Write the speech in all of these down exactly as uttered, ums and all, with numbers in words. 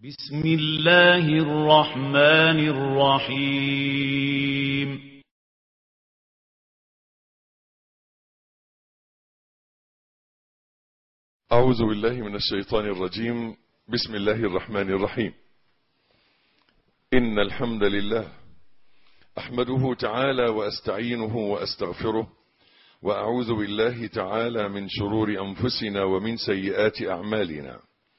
بسم الله الرحمن الرحيم. أعوذ بالله من الشيطان الرجيم. بسم الله الرحمن الرحيم. إن الحمد لله أحمده تعالى وأستعينه وأستغفره، وأعوذ بالله تعالى من شرور أنفسنا ومن سيئات أعمالنا.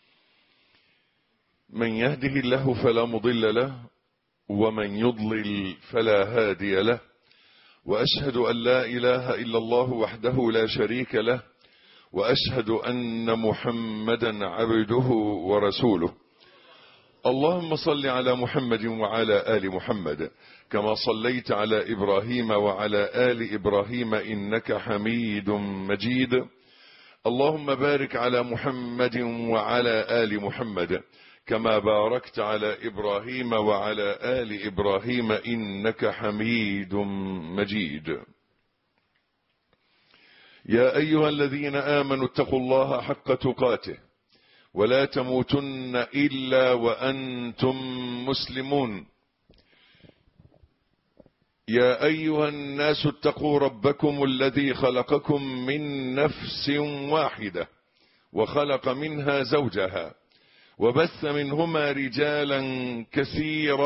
من يهده الله فلا مضل له، ومن يضلل فلا هادي له، وأشهد أن لا إله إلا الله وحده لا شريك له، وأشهد أن محمدا عبده ورسوله. اللهم صل على محمد وعلى آل محمد كما صليت على إبراهيم وعلى آل إبراهيم إنك حميد مجيد. اللهم بارك على محمد وعلى آل محمد كما باركت على إبراهيم وعلى آل إبراهيم إنك حميد مجيد. يا أيها الذين آمنوا اتقوا الله حق تقاته ولا تموتن إلا وأنتم مسلمون. يا أيها الناس اتقوا ربكم الذي خلقكم من نفس واحدة وخلق منها زوجها وبث منهما رجالا كثيرا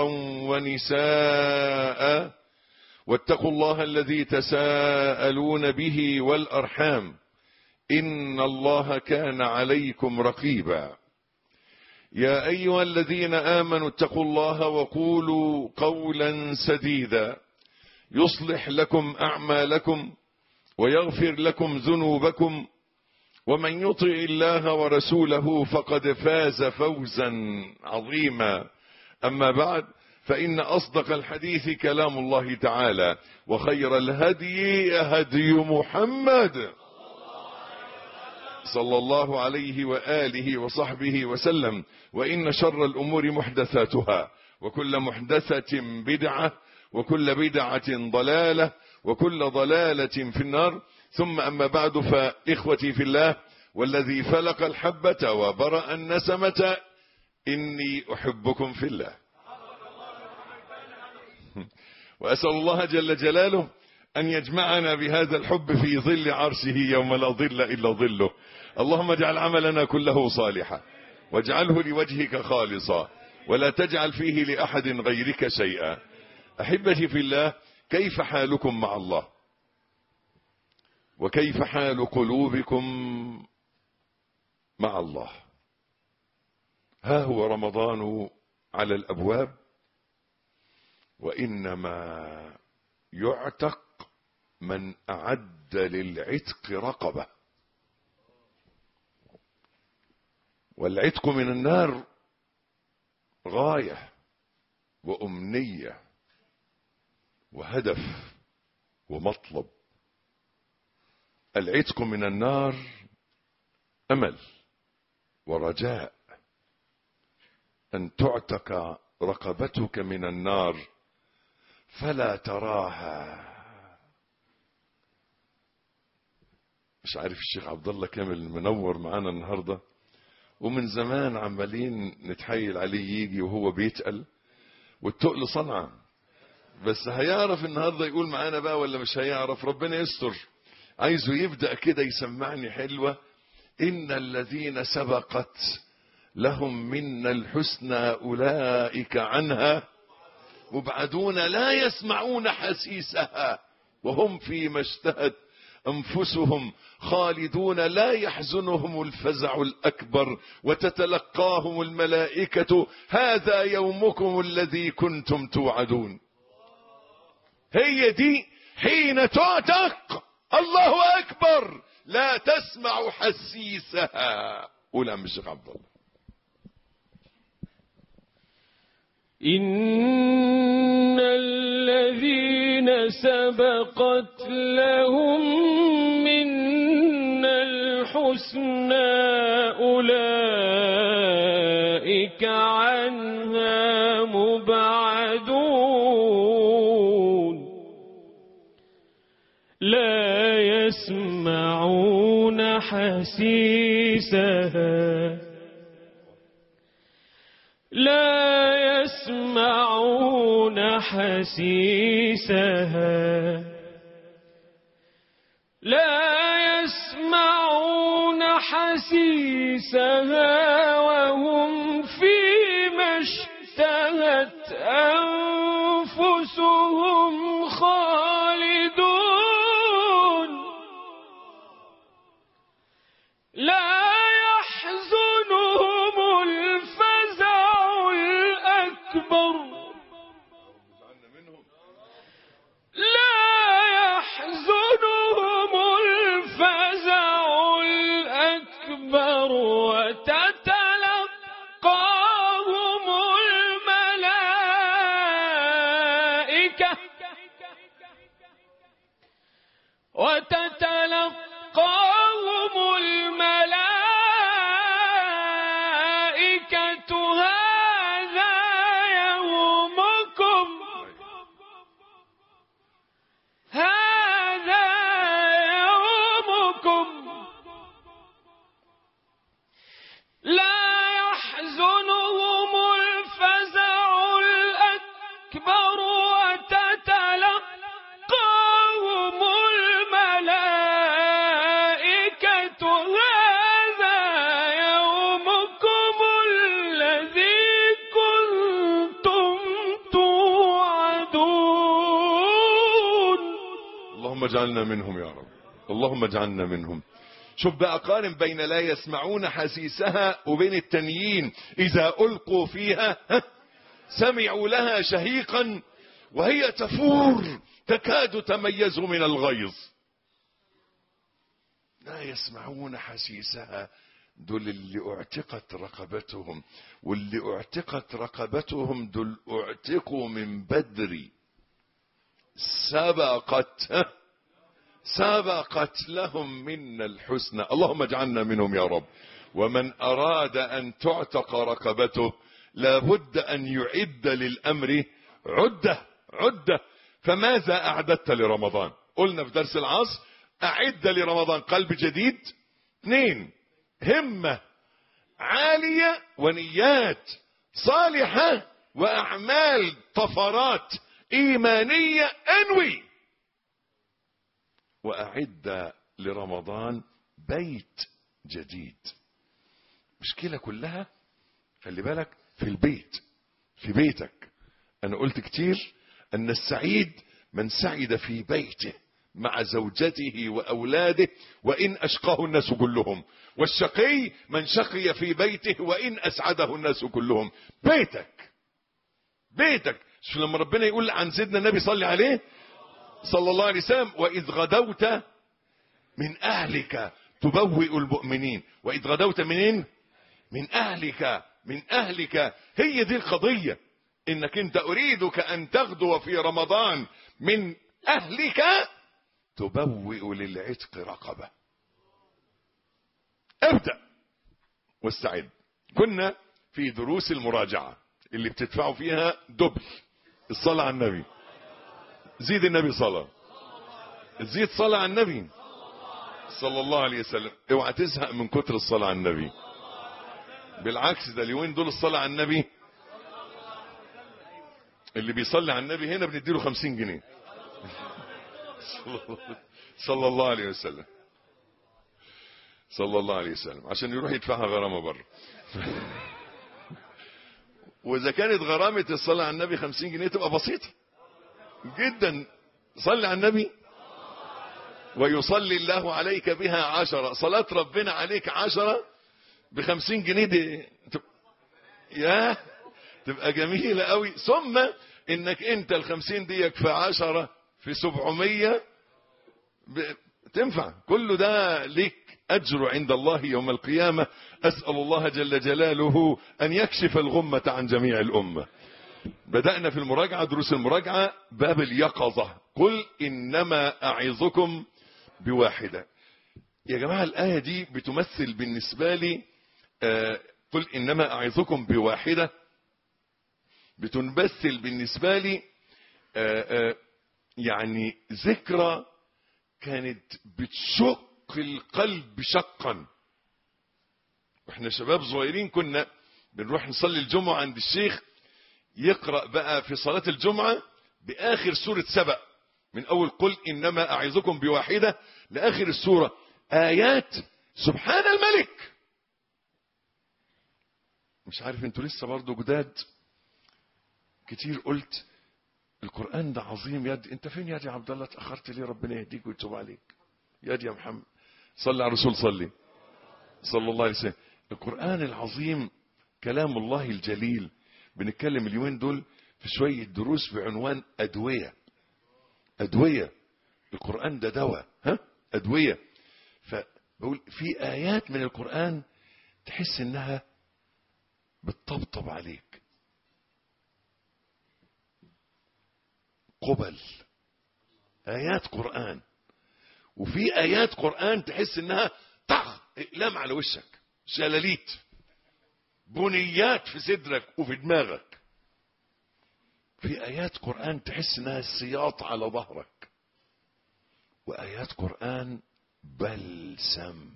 ونساء، واتقوا الله الذي تساءلون به والأرحام إن الله كان عليكم رقيبا. يا أيها الذين آمنوا اتقوا الله وقولوا قولا سديدا يصلح لكم أعمالكم ويغفر لكم ذنوبكم، ومن يطع الله ورسوله فقد فاز فوزا عظيما. أما بعد، فإن أصدق الحديث كلام الله تعالى، وخير الهدي هدي محمد صلى الله عليه وآله وصحبه وسلم. وإن شر الأمور محدثاتها، وكل محدثة بدعة، وكل بدعة ضلالة، وكل ضلالة في النار. ثم أما بعد، فإخوتي في الله والذي فلق الحبة وبرأ النسمة، إني أحبكم في الله، وأسأل الله جل جلاله أن يجمعنا بهذا الحب في ظل عرشه يوم لا ظل إلا ظله. اللهم اجعل عملنا كله صالحا، واجعله لوجهك خالصا، ولا تجعل فيه لأحد غيرك شيئا. أحبتي في الله، كيف حالكم مع الله؟ وكيف حال قلوبكم مع الله؟ ها هو رمضان على الأبواب، وإنما يعتق من أعد للعتق رقبة. والعتق من النار غاية وأمنية وهدف ومطلب. العتق من النار أمل ورجاء، أن تعتق رقبتك من النار فلا تراها. مش عارف الشيخ عبد الله كامل منور معانا النهارده، ومن زمان عمالين نتحايل عليه يجي وهو بيتقل، والتقل صنعه، بس هيعرف النهارده يقول معانا بقى ولا مش هيعرف؟ ربنا يستر. عايزه يبدأ كده يسمعني حلوة: إن الذين سبقت لهم منا الحسنى أولئك عنها مبعدون لا يسمعون حسيسها وهم فيما اشتهت أنفسهم خالدون لا يحزنهم الفزع الأكبر وتتلقاهم الملائكة هذا يومكم الذي كنتم توعدون. هي دي حين تعتق الله أكبر لا تسمع حسيسها. قول عم الشيخ عبد الله. إن الذين سبقت لهم منا الحسنى أولئك عنها مبعدون لا يسمعون حسيسها لا يسمعون حسيسها لا يسمعون حسيسها وهم فيما اشتهت أنفسهم خالدون لا يحزنهم الفزع الأكبر لا يحزنهم الفزع الأكبر وتتلقاهم الملائكة وتتلقاهم الملائكة هذا يومكم هذا يومكم لا يحزنهم الفزع الأكبر وتتلقاهم الملائكة هذا يومكم الذي كنتم توعدون. اللهم اجعلنا منهم يا رب، اللهم اجعلنا منهم. شوف بقى، قارن بين لا يسمعون حسيسها وبين التانيين إذا ألقوا فيها سمعوا لها شهيقا وهي تفور تكاد تميز من الغيظ. لا يسمعون حسيسها، دول اللي اعتقت رقبتهم، واللي اعتقت رقبتهم دول اعتقوا من بدر، سبقت سبقت لهم منا الحسنى. اللهم اجعلنا منهم يا رب. ومن أراد أن تعتق رقبته لابد أن يعد للأمر عدة عدة. فماذا أعددت لرمضان؟ قلنا في درس العصر أعد لرمضان قلب جديد، اثنين همة عالية ونيات صالحة وأعمال طفرات إيمانية انوي. وأعد لرمضان بيت جديد. مشكلة كلها خلي بالك في البيت، في بيتك. أنا قلت كتير أن السعيد من سعد في بيته مع زوجته وأولاده وإن أشقاه الناس كلهم، والشقي من شقي في بيته وإن أسعده الناس كلهم. بيتك بيتك. شو لما ربنا يقول عن سيدنا النبي صلى عليه صلى الله عليه وسلم وإذ غدوت من أهلك تبوئ المؤمنين. وإذ غدوت منين؟ من أهلك من أهلك. هي دي القضية، إنك أنت أريدك أن تغدو في رمضان من أهلك تبوئ للعتق رقبة. ابدأ واستعد. كنا في دروس المراجعة اللي بتدفعوا فيها دبل الصلاة على النبي. زيد النبي صلاة، زيد صلاة على النبي صلى الله عليه وسلم. اوعى تزهق من كتر الصلاة على النبي. بالعكس، ده اليومين دول الصلاة على النبي، اللي بيصلي على النبي هنا بنديله خمسين جنيه صلى الله عليه وسلم صلى الله عليه وسلم عشان يروح يدفعها غرامة بره. واذا كانت غرامة الصلاة على النبي خمسين جنيه تبقى بسيطة جدا. صلي على النبي ويصلي الله عليك بها عشرة. صلاة ربنا عليك عشرة بخمسين جنيه دي يا تبقى جميلة قوي. ثم انك انت الخمسين ديك في عشرة في سبعمية تنفع. كل ده ليك اجر عند الله يوم القيامة. اسأل الله جل جلاله ان يكشف الغمة عن جميع الامة. بدأنا في المراجعة، دروس المراجعة، باب اليقظة. قل انما اعظكم بواحدة. يا جماعة الآية دي بتمثل بالنسبة لي آه قل انما اعظكم بواحدة، بتمثل بالنسبة لي آآ آآ يعني ذكرى كانت بتشق القلب شقا. واحنا شباب صغيرين كنا بنروح نصلي الجمعة عند الشيخ يقرأ بقى في صلاة الجمعة بآخر سورة سبأ، من أول قل إنما أعظكم بواحدة لآخر السورة، آيات سبحان الملك. مش عارف انتوا لسه برضو جداد كتير، قلت القرآن ده عظيم. يد انت فين يا دي عبد الله؟ اتأخرت ليه؟ ربنا يهديك ويتوب عليك. يا دي يا محمد صلي على الرسول، صلي صلى الله عليه وسلم. القرآن العظيم كلام الله الجليل. بنتكلم اليومين دول في شوية دروس بعنوان أدوية. أدوية القرآن ده دواء، ها أدوية. فبقول في آيات من القرآن تحس إنها بتطبطب عليك، قبل آيات قرآن. وفي آيات قرآن تحس إنها طخ إقلام على وشك، شلاليت، بنيات في صدرك وفي دماغك. في آيات قرآن تحس إنها السياط على ظهرك. وآيات قرآن بلسم،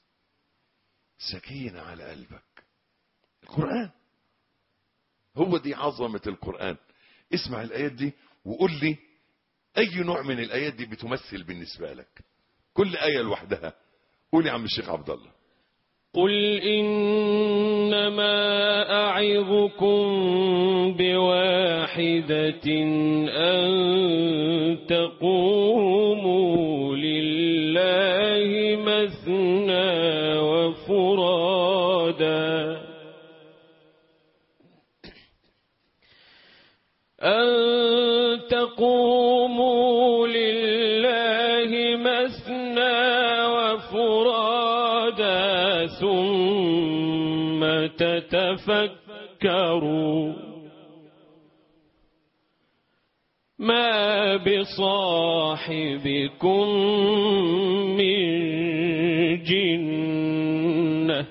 سكينة على قلبك. القرآن هو دي عظمة القرآن. اسمع الآيات دي وقول لي أي نوع من الآيات دي بتمثل بالنسبة لك. كل آية لوحدها. قول يا عم الشيخ عبد الله. قل إنما أعظكم بواحدة أن تقوموا لله مثنى وفرادا أن تقوموا لله مثنى وفرادا ثم تتفكروا ما بصاحبكم من جنة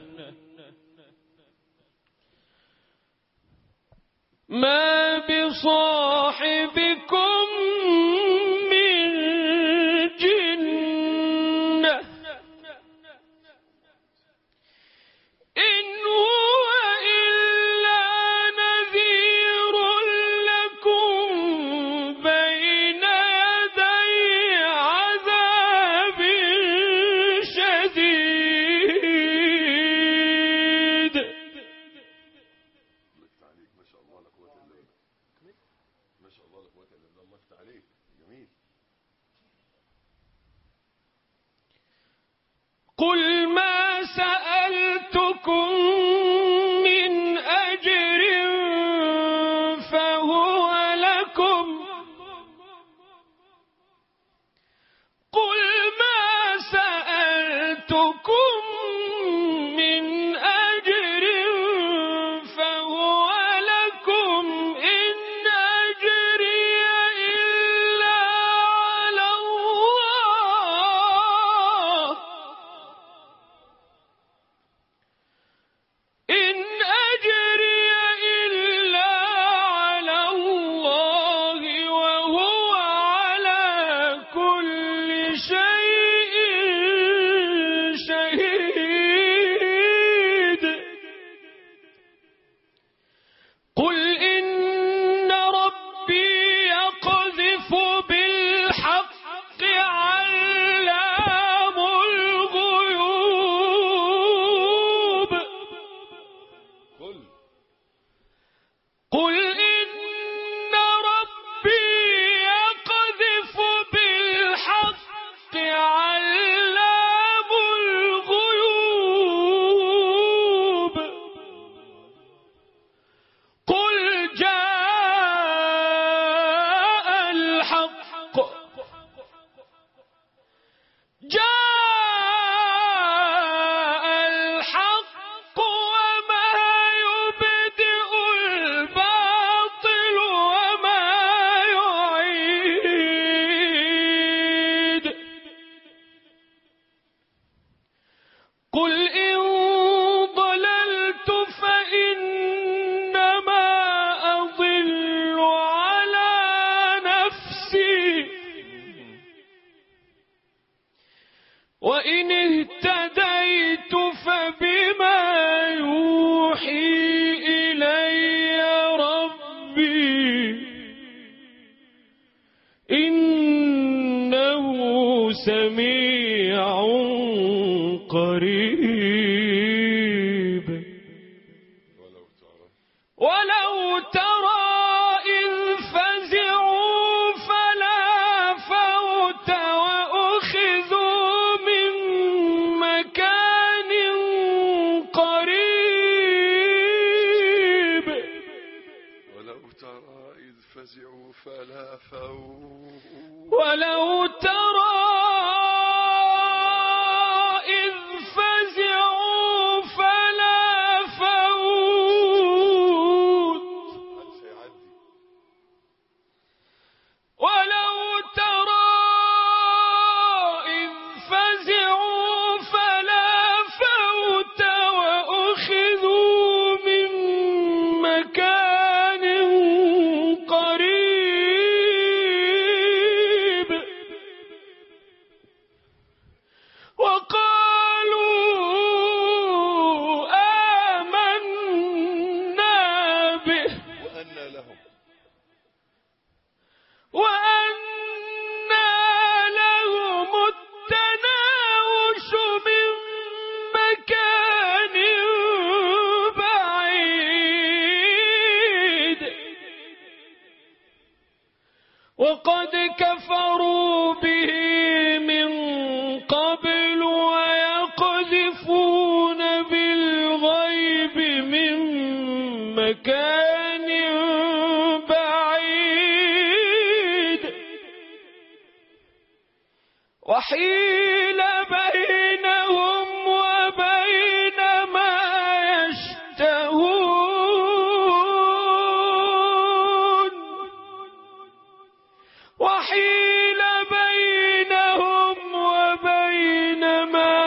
ما بصاحبكم من جنة إن هو إلا نذير لكم بين يدي عذاب شديد. ما شاء الله لا قوة إلا بالله. ما شاء الله لا قوة إلا بالله. الله يفتح عليك. جميل. قل ما سألتكم من أجر فهو لكم قل ما سألتكم من أجر فهو لكم إن أجري إلا على الله إن أجري إلا على الله وهو على كل شيء شهيد. قل إن ربي يقذف بالحق علام الغيوب قل قل إن ربي يقذف بالحق علام الغيوب قل جاء الحق جاء الحق وما يبدئ الباطل سميع قريب. ولو ترى إذ فزعوا فلا فوت وأخذوا من مكان قريب. ولو ترى إذ فزعوا فلا فوت ولو ترى إذ فزعوا فلا فوت. ولو ترى إذ فزعوا فلا فوت وأخذوا من مكان قريب. وقالوا آمنا به وأنى لهم وأنى لهم التناوش من مكان بعيد. وقد كفروا به من قبل ويقذفون بالغيب من مكان بعيد. وحيل بينهم وبين ما يشتهون. وحيل بينهم وبين ما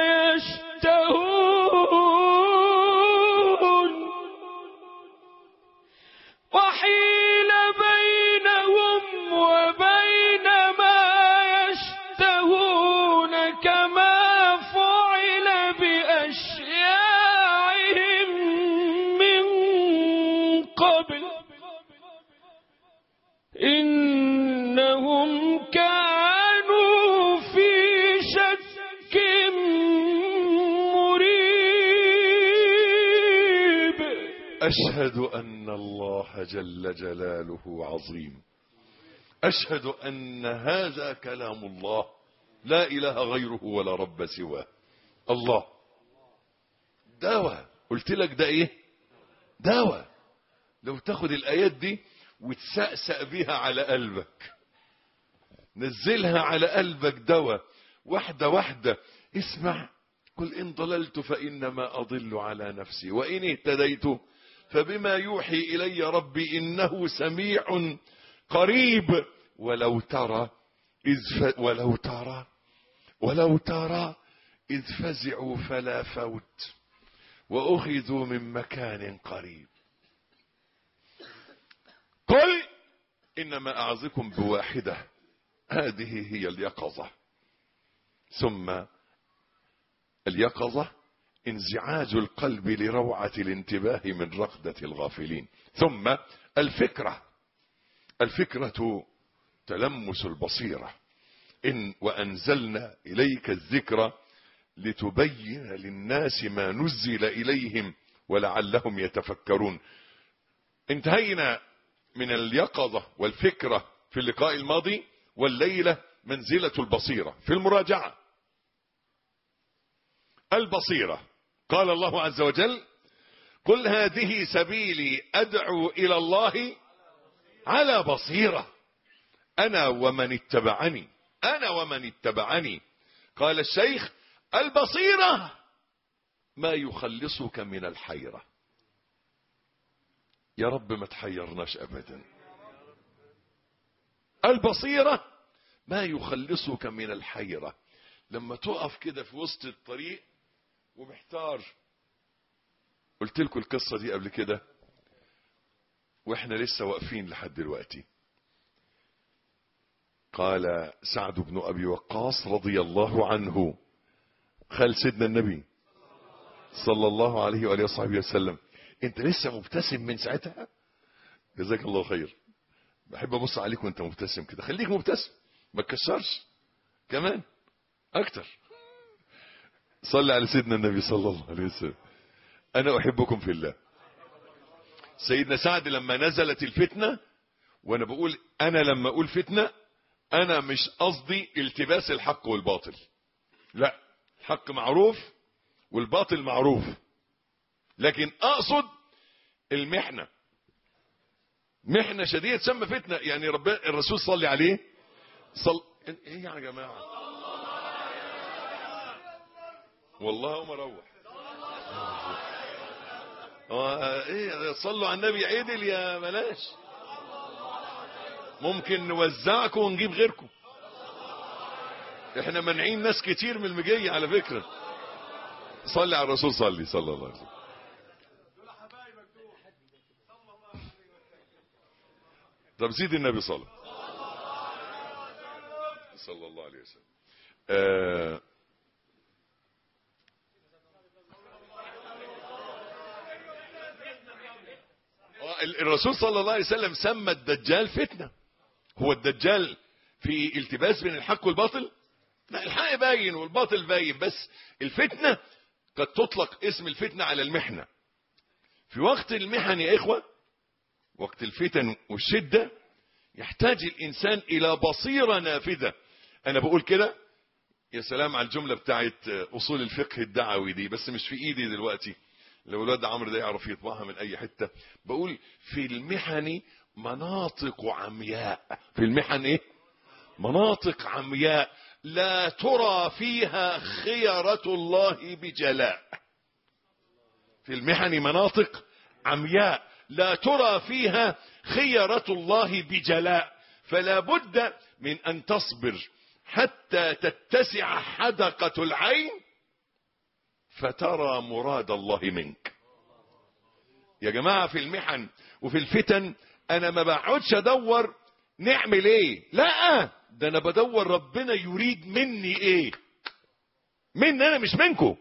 يشتهون. وحيل بينهم وبين ما يشتهون كما فعل بأشياعهم من قبل إنهم كانوا في شك مريب. أشهد أن الله جل جلاله عظيم. أشهد أن هذا كلام الله لا إله غيره ولا رب سواه. الله دواء. قلت لك ده إيه؟ دواء. لو تاخد الآيات دي وتسأسأ بها على قلبك، نزلها على قلبك دواء واحدة واحدة. اسمع: قل إن ضللت فإنما أضل على نفسي وإن اهتديت فبما يوحي إلي ربي إنه سميع قريب. ولو ترى إذ ف... ولو ترى ولو ترى إذ فزعوا فلا فوت وأخذوا من مكان قريب. قل إنما أعظكم بواحدة هذه هي اليقظة. ثم اليقظة انزعاج القلب لروعة الانتباه من رقدة الغافلين. ثم الفكرة الفكرة تلمس البصيرة. إن وأنزلنا إليك الذكر لتبين للناس ما نزل إليهم ولعلهم يتفكرون. انتهينا من اليقظة والفكرة في اللقاء الماضي، والليلة منزلة البصيرة في المراجعة. البصيرة قال الله عز وجل: قل هذه سبيلي أدعو إلى الله على بصيرة أنا ومن اتبعني أنا ومن اتبعني. قال الشيخ: البصيرة ما يخلصك من الحيرة. يا رب ما تحيرناش أبدا. البصيرة ما يخلصك من الحيرة. لما تقف كده في وسط الطريق ومحتار. قلت لكم القصة دي قبل كده واحنا لسه واقفين لحد دلوقتي. قال سعد بن أبي وقاص رضي الله عنه، خال سيدنا النبي صلى الله عليه وآله وصحبه وسلم: انت لسه مبتسم من ساعتها؟ جزاك الله خير. بحب ابص عليك وانت مبتسم كده. خليك مبتسم ما تكسرش كمان. اكتر. صلي على سيدنا النبي صلى الله عليه وسلم. انا احبكم في الله. سيدنا سعد لما نزلت الفتنة، وانا بقول انا لما اقول فتنة انا مش قصدي التباس الحق والباطل، لا، الحق معروف والباطل معروف، لكن اقصد المحنة، محنة شديدة تسمى فتنة. يعني ربنا الرسول صلي عليه صل ايه يا جماعة، والله ما اروح ايه، صلوا على النبي عدل يا بلاش، ممكن نوزعكم ونجيب غيركم، احنا منعين ناس كتير من المجية على فكرة. صلي على الرسول، صلي صلى الله عليه وسلم. طب زيد النبي صلى صلى الله عليه وسلم. آه الرسول صلى الله عليه وسلم سمى الدجال فتنة. هو الدجال في التباس بين الحق والباطل؟ لا، الحق باين والباطل باين، بس الفتنة قد تطلق اسم الفتنة على المحنة. في وقت المحن يا إخوة، وقت الفتن والشدة، يحتاج الإنسان إلى بصيرة نافذة. أنا بقول كده، يا سلام على الجملة بتاعت أصول الفقه الدعوي دي، بس مش في إيدي دلوقتي، لو الواد عمرو ده يعرف يطبعها من أي حتة. بقول في المحن مناطق عمياء. في المحن إيه؟ مناطق عمياء لا ترى فيها خيرة الله بجلاء. في المحن مناطق عمياء لا ترى فيها خيرة الله بجلاء، فلا بد من أن تصبر حتى تتسع حدقة العين فترى مراد الله منك. يا جماعة في المحن وفي الفتن أنا ما بقعدش أدور نعمل إيه، لا، ده أنا بدور ربنا يريد مني إيه، مني أنا مش منكم.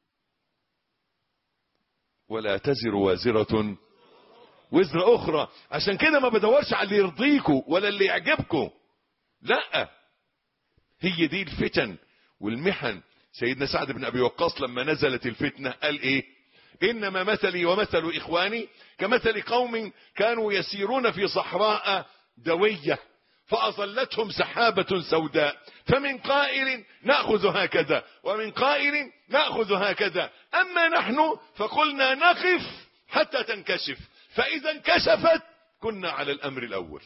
ولا تزر وازرة وزر أخرى. عشان كده ما بدورش على اللي يرضيكوا ولا اللي يعجبكوا، لا، هي دي الفتن والمحن. سيدنا سعد بن أبي وقاص لما نزلت الفتنة قال إيه؟ إنما مثلي ومثل إخواني كمثل قوم كانوا يسيرون في صحراء دوية فأظلتهم سحابة سوداء، فمن قائل نأخذ هكذا ومن قائل نأخذ هكذا، أما نحن فقلنا نقف حتى تنكشف، فإذا انكشفت كنا على الأمر الأول.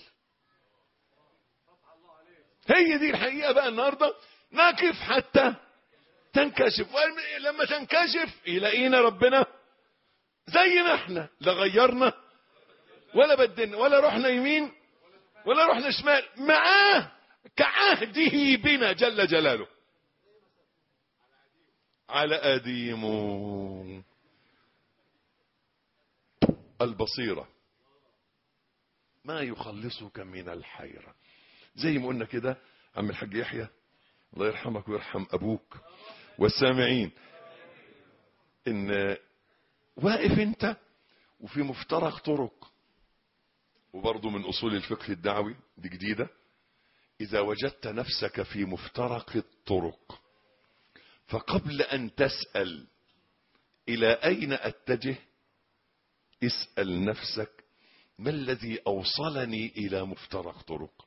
هي دي الحقيقة بقى النهاردة، نقف حتى تنكشف، ولما تنكشف يلاقينا ربنا زي ما احنا، لا غيرنا ولا بدلنا ولا رحنا يمين ولا رحنا شمال، معاه كعهده بنا جل جلاله، على أديمه. البصيرة ما يخلصك من الحيرة. زي ما قلنا كده عم الحاج يحيى الله يرحمك ويرحم أبوك والسامعين، إن واقف أنت وفي مفترق طرق. وبرضه من أصول الفقه الدعوي دي جديدة، إذا وجدت نفسك في مفترق الطرق فقبل أن تسأل إلى أين أتجه، اسأل نفسك ما الذي أوصلني إلى مفترق طرق.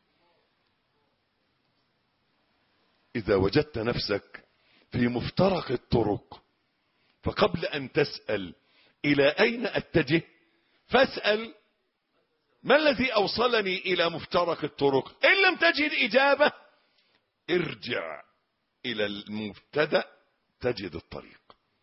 إذا وجدت نفسك في مفترق الطرق فقبل أن تسأل إلى أين أتجه فاسأل ما الذي أوصلني إلى مفترق الطرق. إن لم تجد إجابة ارجع إلى المبتدأ تجد الطريق.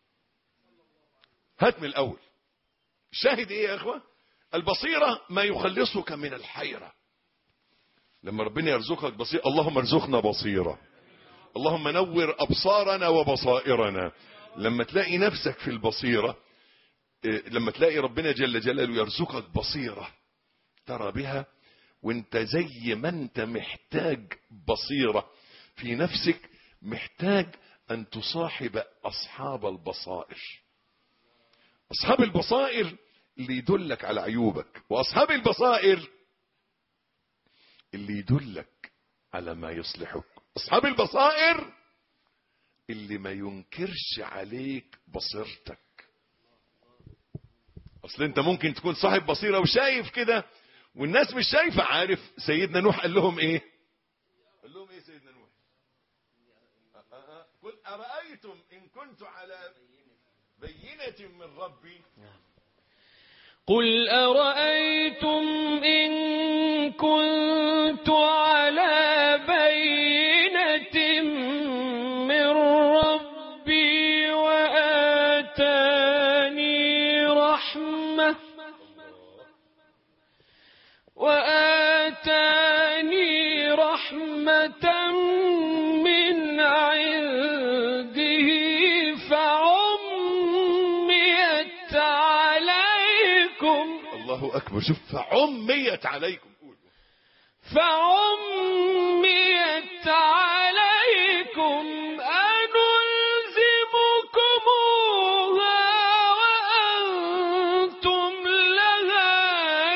هات من الأول. شاهد إيه يا أخوة؟ البصيرة ما يخلصك من الحيرة. لما ربنا يرزقك بصيرة، اللهم ارزقنا بصيرة، اللهم نور أبصارنا وبصائرنا. لما تلاقي نفسك في البصيرة، لما تلاقي ربنا جل جلاله يرزقك بصيرة ترى بها، وانت زي ما انت محتاج بصيرة في نفسك، محتاج ان تصاحب اصحاب البصائر. اصحاب البصائر اللي يدلك على عيوبك، واصحاب البصائر اللي يدلك على ما يصلحك. اصحاب البصائر اللي ما ينكرش عليك بصيرتك. اصل انت ممكن تكون صاحب بصيرة وشايف كده والناس مش شايفة. عارف سيدنا نوح قال لهم ايه؟ قال لهم ايه سيدنا نوح؟ قل أرأيتم إن كنت على بينة من ربي. قل أرأيتم إن كنت على بينة من ربي وآتاني رحمة وآتاني رحمة من عنده فعميت عليكم. الله أكبر. شوف فعميت عليكم. قول فعميت عليكم أنلزمكموها وأنتم لها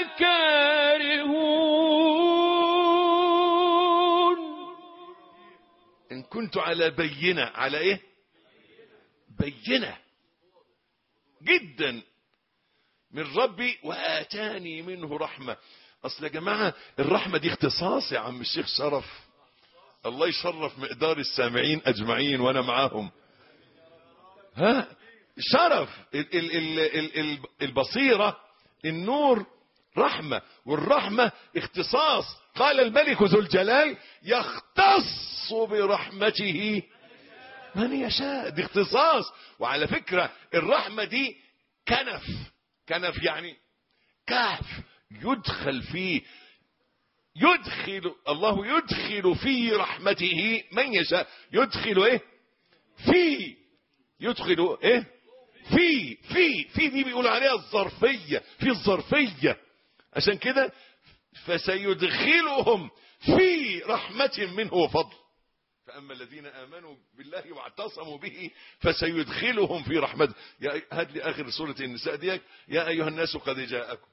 كارهون. إن كنت على بينة. على إيه؟ بينة جدا من ربي وآتاني منه رحمة. أصل يا جماعة الرحمة دي اختصاص يا عم الشيخ شرف. الله يشرف مقدار السامعين أجمعين وأنا معاهم. ها شرف ال ال ال ال ال البصيرة النور رحمة، والرحمة اختصاص. قال الملك ذو الجلال يختص برحمته من يشاء. دي اختصاص. وعلى فكرة الرحمة دي كنف. كنف يعني كهف يدخل فيه. يدخل الله يدخل في رحمته من يشاء. يدخل ايه؟ في يدخل ايه؟ في في في دي بيقول عليها الظرفية. في الظرفية. عشان كده فسيدخلهم في رحمة منه وفضل. فأما الذين آمنوا بالله واعتصموا به فسيدخلهم في رحمته. يا هات لي آخر سورة النساء ديك. يا أيها الناس قد جاءكم.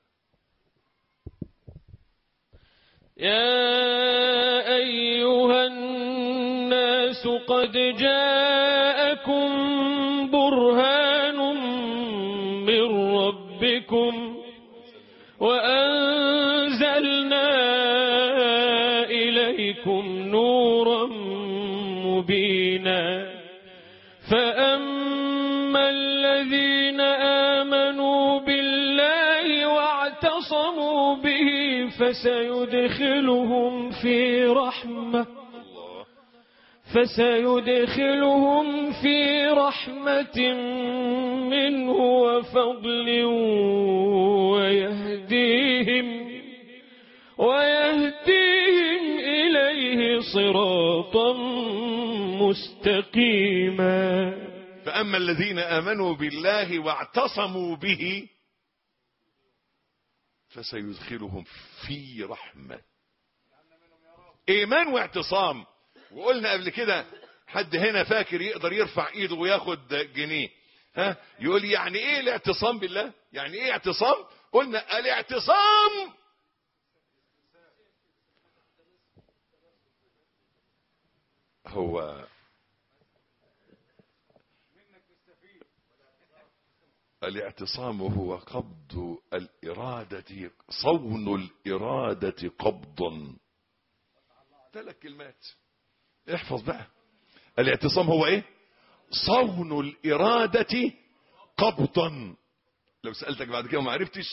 يا أيها الناس قد جاءكم برهان من ربكم وأنزلنا إليكم نورا مبينا. فأما الذين آمنوا بالله واعتصموا به فسيدخلهم في رحمة فسيدخلهم في رحمة منه وفضل ويهديهم ويهديهم إليه صراطا مستقيما. فأما الذين آمنوا بالله واعتصموا به فسيدخلهم في رحمة. إيمان واعتصام. وقلنا قبل كده حد هنا فاكر يقدر يرفع ايده وياخد جنيه؟ ها يقول يعني ايه الاعتصام بالله؟ يعني ايه اعتصام؟ قلنا الاعتصام هو الاعتصام هو قبض الإرادة، صون الإرادة قبضا. ثلاث كلمات احفظ بقى. الاعتصام هو ايه؟ صون الإرادة قبضا. لو سألتك بعد كده وما عرفتش،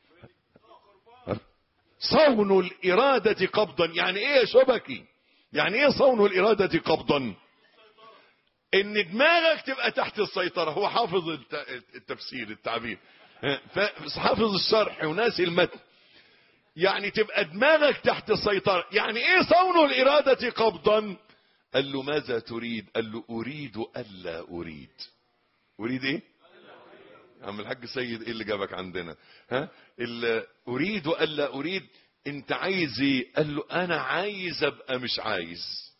صون الإرادة قبضا يعني ايه يا شبكي؟ يعني ايه صون الإرادة قبضا؟ ان دماغك تبقى تحت السيطرة. هو حافظ التفسير التعبير، حافظ الشرح وناسي المتن. يعني تبقى دماغك تحت السيطرة. يعني ايه صون الإرادة قبضا؟ قال له ماذا تريد؟ قال له اريد الا اريد. اريد ايه يا عم الحاج سيد؟ ايه اللي جابك عندنا؟ ها اللي اريد الا اريد. انت عايز ايه؟ قال له انا عايز ابقى مش عايز.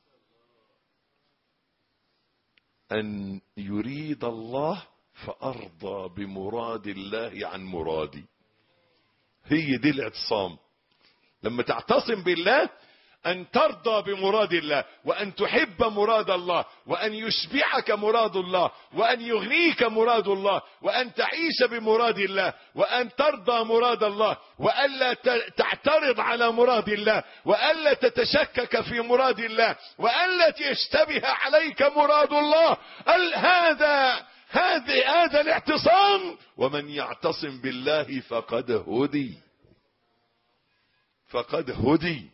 ان يريد الله فارضى بمراد الله عن مرادي. هي دي الاعتصام. لما تعتصم بالله أن ترضى بمراد الله، وأن تحب مراد الله، وأن يشبعك مراد الله، وأن يغنيك مراد الله، وأن تعيش بمراد الله، وأن ترضى مراد الله، وألا تعترض على مراد الله، وألا تتشكك في مراد الله، وألا يشتبه عليك مراد الله. هذا هذا هذا الاعتصام. ومن يعتصم بالله فقد هدي فقد هدي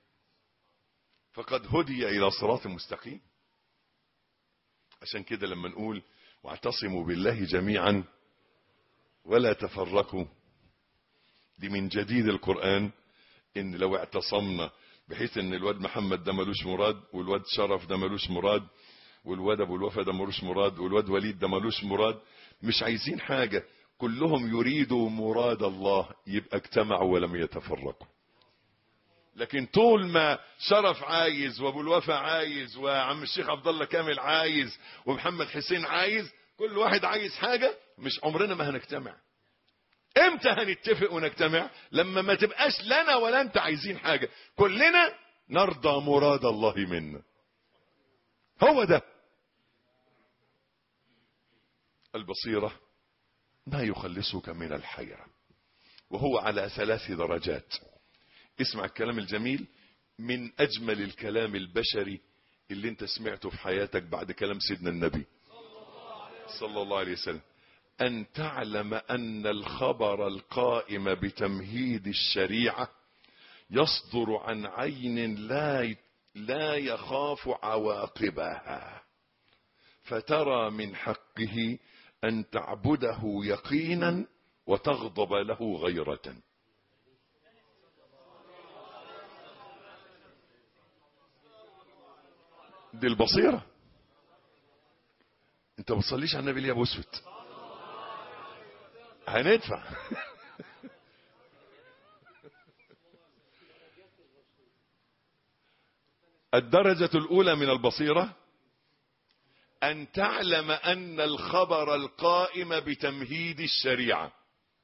فقد هدي إلى صراط مستقيم. عشان كده لما نقول واعتصموا بالله جميعا ولا تفرقوا، دي من جديد القرآن. إن لو اعتصمنا بحيث إن الواد محمد ده ملوش مراد، والواد شرف ده ملوش مراد، والواد أبو الوفا ده ملوش مراد، والواد وليد ده ملوش مراد، مش عايزين حاجة، كلهم يريدوا مراد الله، يبقى اجتمعوا ولم يتفرقوا. لكن طول ما شرف عايز، وابو الوفا عايز، وعم الشيخ عبد الله كامل عايز، ومحمد حسين عايز، كل واحد عايز حاجة، مش عمرنا ما هنجتمع. امتى هنتفق ونجتمع؟ لما ما تبقاش لنا ولا انت عايزين حاجة، كلنا نرضى مراد الله منا. هو ده البصيرة، ما يخلصك من الحيرة، وهو على ثلاث درجات. اسمع الكلام الجميل، من أجمل الكلام البشري اللي انت سمعته في حياتك بعد كلام سيدنا النبي صلى الله عليه وسلم: أن تعلم أن الخبر القائم بتمهيد الشريعة يصدر عن عين لا لا يخاف عواقبها، فترى من حقه أن تعبده يقينا وتغضب له غيرة. دي البصيرة. انت بتصليش على النبي ليه يا ابو اسود؟ هندفع. الدرجة الأولى من البصيرة أن تعلم أن الخبر القائم بتمهيد الشريعة.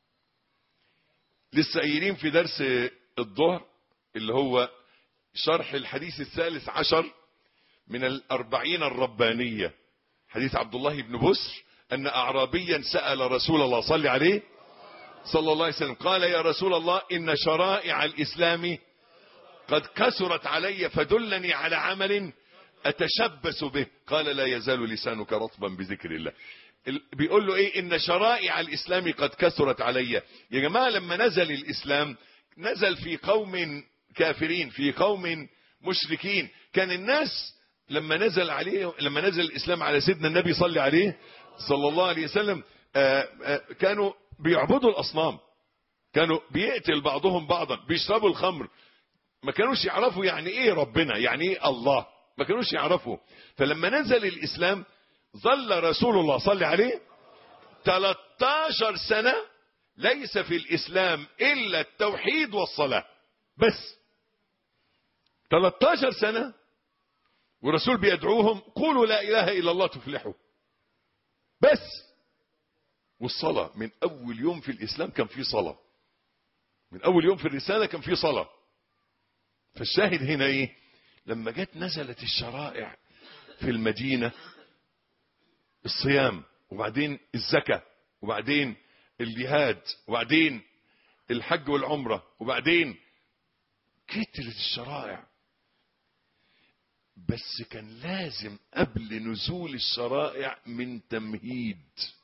لسه قايلين في درس الظهر اللي هو شرح الحديث الثالث عشر من الأربعين الربانية، حديث عبد الله بن بسر أن أعرابيا سأل رسول الله صلى عليه صلى الله عليه وسلم، قال: يا رسول الله، إن شرائع الإسلام قد كثرت علي، فدلني على عمل أتشبث به. قال: لا يزال لسانك رطبا بذكر الله. بيقول له إيه؟ إن شرائع الإسلام قد كثرت علي. يا جماعة، لما نزل الإسلام نزل في قوم كافرين، في قوم مشركين. كان الناس لما نزل عليه لما نزل الإسلام على سيدنا النبي صلى عليه صلى الله عليه وسلم آآ آآ كانوا بيعبدوا الأصنام، كانوا بيقتل بعضهم بعضا، بيشربوا الخمر، ما كانوش يعرفوا يعني ايه ربنا، يعني ايه الله، ما كانوش يعرفوا. فلما نزل الإسلام ظل رسول الله صلى عليه ثلاثة عشر سنة ليس في الإسلام إلا التوحيد والصلاة بس. ثلاثة عشر سنة والرسول بيدعوهم: قولوا لا إله إلا الله تفلحوا بس. والصلاة من أول يوم في الإسلام كان في صلاة، من أول يوم في الرسالة كان في صلاة. فالشاهد هنا إيه؟ لما جت نزلت الشرائع في المدينة، الصيام، وبعدين الزكاة، وبعدين الجهاد، وبعدين الحج والعمرة، وبعدين كترت الشرائع. بس كان لازم قبل نزول الشرائع من تمهيد.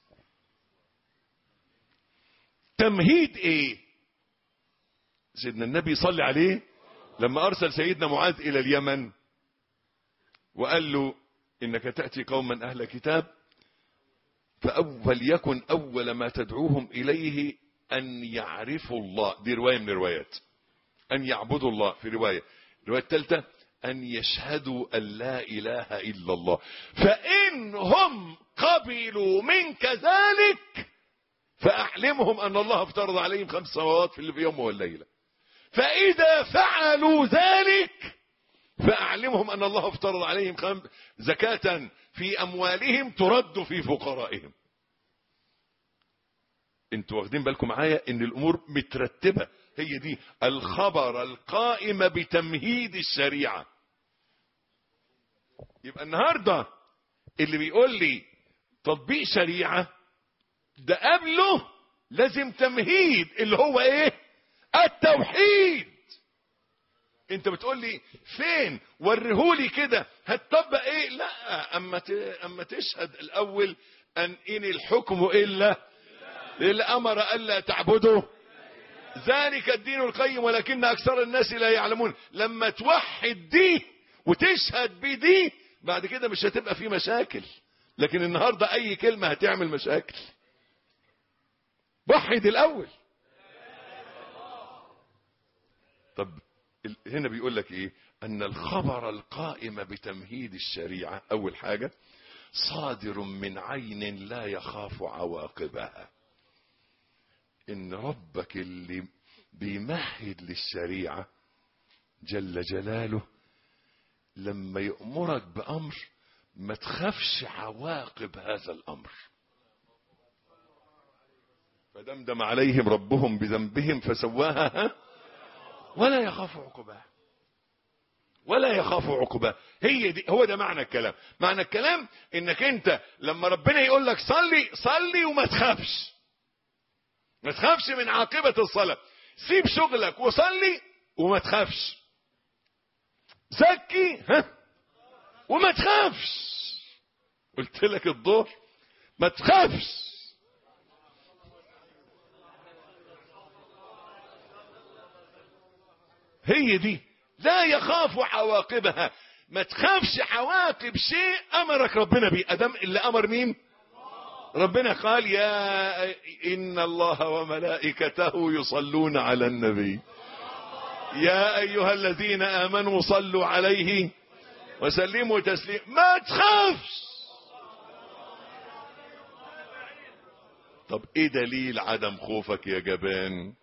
تمهيد ايه؟ سيدنا النبي صلى عليه لما ارسل سيدنا معاذ الى اليمن وقال له: انك تأتي قوما اهل كتاب، فاول يكن اول ما تدعوهم اليه ان يعرفوا الله. دي رواية من الروايات. ان يعبدوا الله في رواية. الرواية الثالثة أن يشهدوا أن لا إله إلا الله، فإنهم قبلوا منك ذلك فأعلمهم أن الله افترض عليهم خمس صلوات في اليوم والليلة، فإذا فعلوا ذلك فأعلمهم أن الله افترض عليهم خم... زكاة في أموالهم ترد في فقرائهم. انتوا واخدين بالكم معايا ان الأمور مترتبة هي دي الخبر القائم بتمهيد الشريعة. يبقى النهاردة اللي بيقول لي تطبيق شريعة ده قبله لازم تمهيد اللي هو ايه؟ التوحيد. انت بتقول لي فين؟ وريهولي كده هتطبق ايه؟ لا، اما اما تشهد الاول ان ان الحكم الا اللي امر الا تعبدوا ذلك الدين القيم ولكن اكثر الناس لا يعلمون. لما توحد دي وتشهد بدي بعد كده مش هتبقى في مشاكل. لكن النهاردة اي كلمة هتعمل مشاكل. وحد الاول. طب هنا بيقول لك ايه؟ ان الخبر القائم بتمهيد الشريعة اول حاجة صادر من عين لا يخاف عواقبها. ان ربك اللي بيمهد للشريعة جل جلاله لما يأمرك بأمر ما تخافش عواقب هذا الأمر. فدمدم عليهم ربهم بذنبهم فسواها ولا يخاف عقباها. ولا يخاف عقباها. هي دي، هو ده معنى الكلام. معنى الكلام انك انت لما ربنا يقول لك صلي صلي وما تخافش. ما تخافش من عاقبة الصلاة. سيب شغلك وصلي وما تخافش. زكي ها وما تخافش. قلت لك الظهر ما تخافش. هي دي لا يخاف عواقبها. ما تخافش عواقب شيء امرك ربنا بيه. ادم اللي امر مين؟ ربنا قال يا ان الله وملائكته يصلون على النبي يا ايها الذين امنوا صلوا عليه وسلموا تسليما. ما تخافش. طب ايه دليل عدم خوفك يا جبان؟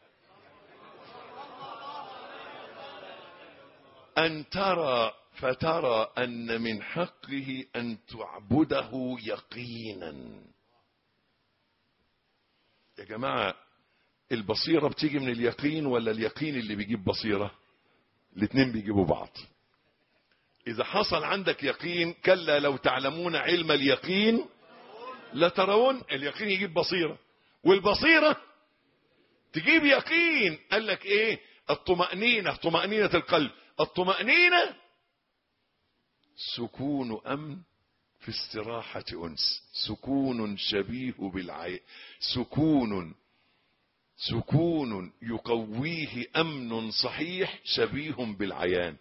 ان ترى فترى ان من حقه ان تعبده يقينا. يا جماعة البصيرة بتيجي من اليقين ولا اليقين اللي بيجيب بصيرة؟ الاتنين بيجيبوا بعض. اذا حصل عندك يقين كلا لو تعلمون علم اليقين لترون. اليقين يجيب بصيرة والبصيرة تجيب يقين. قال لك ايه؟ الطمأنينة، طمأنينة القلب. الطمأنينة سكون امن في استراحة انس. سكون شبيه بالعي سكون سكون يقويه امن صحيح شبيه بالعيان.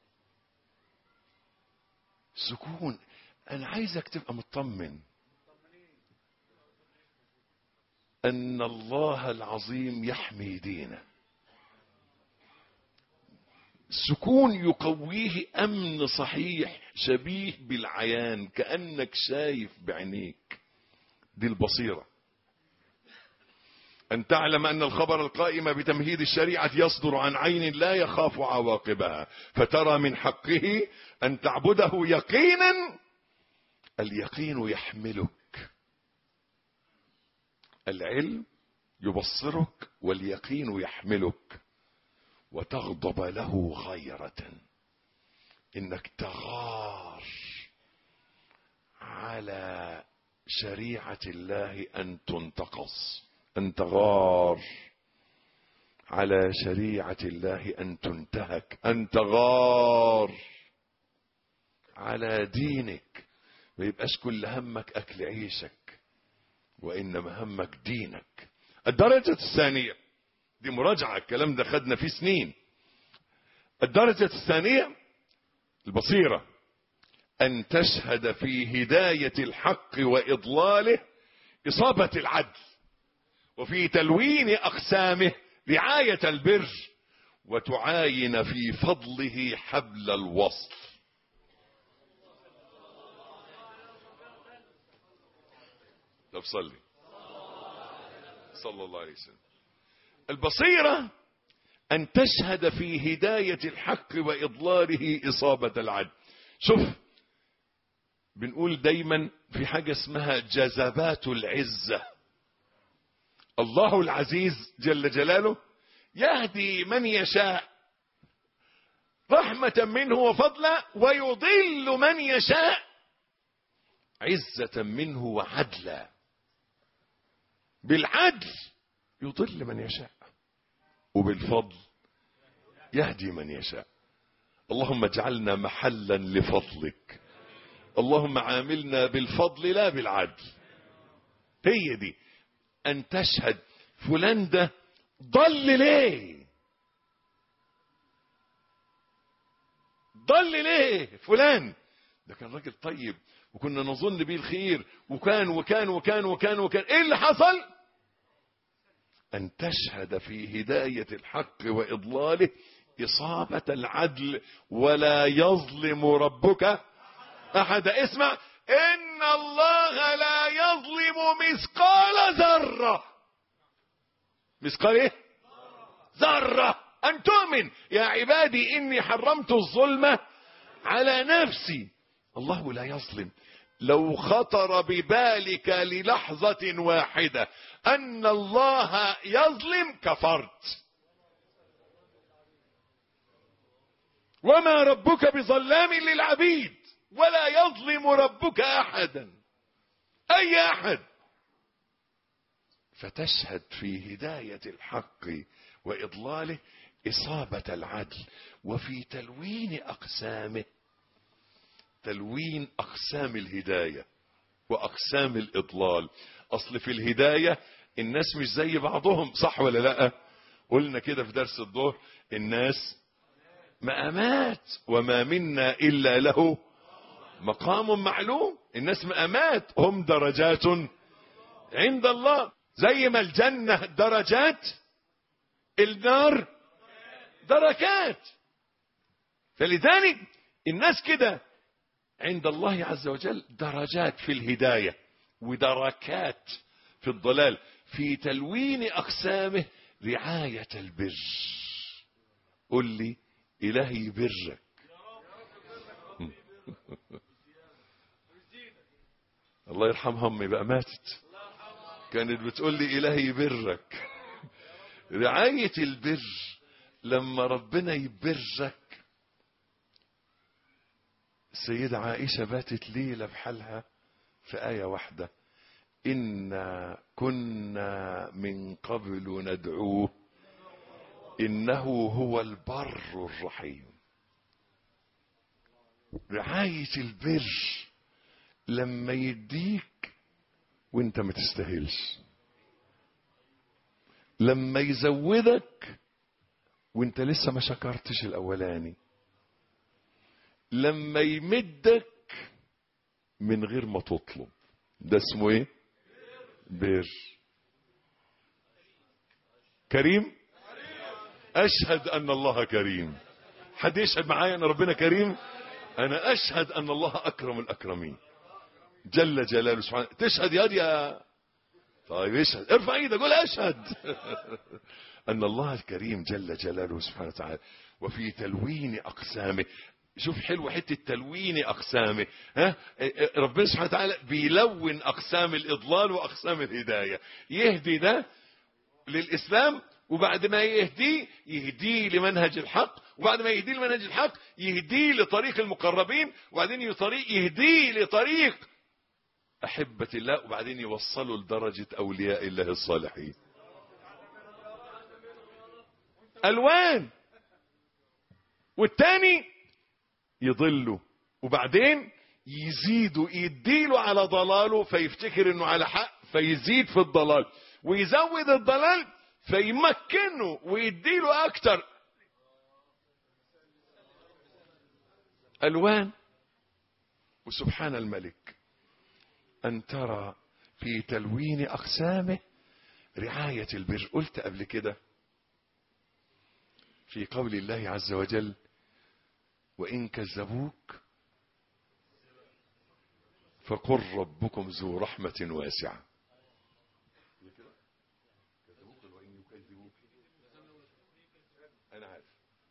سكون. انا عايزك تبقى مطمن ان الله العظيم يحمي دينه. سكون يقويه امن صحيح شبيه بالعيان كأنك شايف بعينيك. دي البصيرة. ان تعلم ان الخبر القائم بتمهيد الشريعة يصدر عن عين لا يخاف عواقبها فترى من حقه ان تعبده يقينا. اليقين يحملك. العلم يبصرك واليقين يحملك وتغضب له غيرة. انك تغار على شريعة الله ان تنتقص. ان تغار على شريعة الله ان تنتهك. ان تغار على دينك. ما يبقاش كل همك اكل عيشك وانما همك دينك. الدرجة الثانية دي مراجعة، الكلام ده خدنا فيه سنين. الدرجة الثانية البصيرة أن تشهد في هداية الحق وإضلاله إصابة العدل وفي تلوين أقسامه رعاية البر وتعاين في فضله حبل الوصل. طب صلي صلى الله عليه وسلم. البصيرة أن تشهد في هداية الحق وإضلاله إصابة العدل. شوف بنقول دايما في حاجة اسمها جذبات العزة. الله العزيز جل جلاله يهدي من يشاء رحمة منه وفضلا، ويضل من يشاء عزة منه وعدلا. بالعدل يضل من يشاء، وبالفضل يهدي من يشاء. اللهم اجعلنا محلا لفضلك، اللهم عاملنا بالفضل لا بالعدل. هي دي أن تشهد فلان ده ضل ليه، ضل ليه فلان ده كان راجل طيب وكنا نظن به الخير وكان وكان وكان وكان وكان ايه اللي حصل؟ أن تشهد في هداية الحق وإضلاله إصابة العدل، ولا يظلم ربك أحد. اسمع، إن الله لا يظلم مثقال ذرة. مثقال ايه؟ ذرة. أن تؤمن يا عبادي إني حرمت الظلم على نفسي. الله لا يظلم. لو خطر ببالك للحظة واحدة أن الله يظلم كفرت. وما ربك بظلام للعبيد، ولا يظلم ربك أحدا، أي أحد. فتشهد في هداية الحق وإضلاله إصابة العدل، وفي تلوين أقسامه، تلوين أقسام الهداية وأقسام الإضلال. أصل في الهداية الناس مش زي بعضهم، صح ولا لا؟ قلنا كده في درس الظهر، الناس مقامات وما منا إلا له مقام معلوم. الناس مقامات، هم درجات عند الله. زي ما الجنة درجات، النار دركات. فلذلك الناس كده عند الله عز وجل درجات في الهداية ودركات في الضلال، في تلوين أقسامه رعاية البر. قل لي إلهي يبرك. الله يرحمها أمي بقى ماتت، كانت بتقول لي إلهي يبرك. رعاية البر لما ربنا يبرك. السيدة عائشة باتت ليلة بحالها في آية واحدة، إنا كنا من قبل ندعوه إنه هو البر الرحيم. رعاية البر لما يديك وانت ما تستاهلش، لما يزودك وانت لسه ما شكرتش الاولاني، لما يمدك من غير ما تطلب، ده اسمه ايه؟ بر. كريم. اشهد ان الله كريم. حد يشهد معايا ان ربنا كريم؟ انا اشهد ان الله اكرم الاكرمين جل جلاله سبحانه. تشهد يا يا طيب اشهد، ارفع ايدك قول اشهد ان الله الكريم جل جلاله سبحانه وتعالى. وفي تلوين اقسامه. شوف حلو حته تلوين اقسامه. ها ربنا سبحانه وتعالى بيلون اقسام الاضلال واقسام الهدايه. يهدي ده للاسلام، وبعد ما يهديه يهديه لمنهج الحق، وبعد ما يهديه لمنهج الحق يهديه لطريق المقربين، وبعدين يهديه لطريق أحبة الله، وبعدين يوصلوا لدرجة أولياء الله الصالحين. ألوان. والتاني يضله، وبعدين يزيدوا يديله على ضلاله فيفتكر انه على حق فيزيد في الضلال، ويزود الضلال فيمكنه ويديله اكتر. ألوان. وسبحان الملك أن ترى في تلوين أقسامه رعاية البر. قلت قبل كده في قول الله عز وجل وإن كذبوك فقل ربكم ذو رحمة واسعة. أنا عارف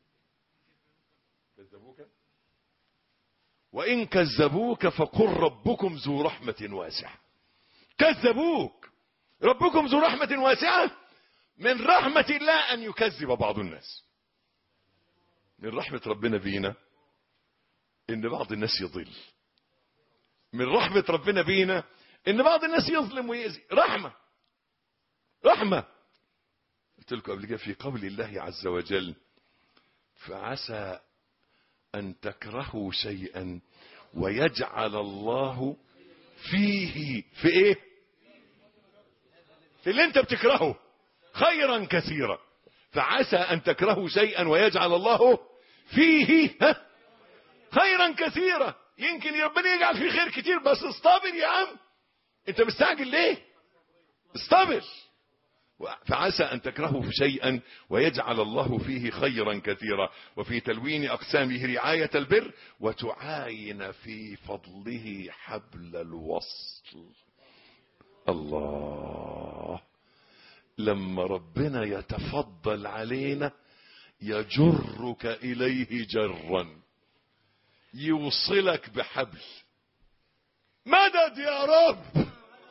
كذبوك، وإن كذبوك فقل ربكم ذو رحمة واسعة. كذبوك، ربكم ذو رحمة واسعة، من رحمة الله أن يكذب بعض الناس. من رحمة ربنا بينا إن بعض الناس يضل. من رحمة ربنا بينا إن بعض الناس يظلم ويأذي. رحمة رحمة. قلت لكم قبل كده في قول الله عز وجل: فعسى أن تكرهوا شيئا ويجعل الله فيه في إيه؟ في اللي أنت بتكرهه خيرا كثيرا. فعسى أن تكرهوا شيئا ويجعل الله فيه خيرا كثيرا. يمكن ربنا يجعل فيه خير كتير، بس اصطبر يا عم، انت مستعجل ليه؟ اصطبر. فعسى أن تكرهوا شيئا ويجعل الله فيه خيرا كثيرا. وفي تلوين أقسامه رعاية البر وتعاين في فضله حبل الوصل. الله، لما ربنا يتفضل علينا يجرك إليه جرا، يوصلك بحبل. مدد يا رب.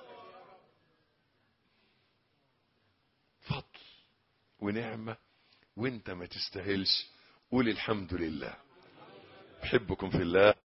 فضل ونعمة وانت ما تستاهلش. قول الحمد لله. بحبكم في الله.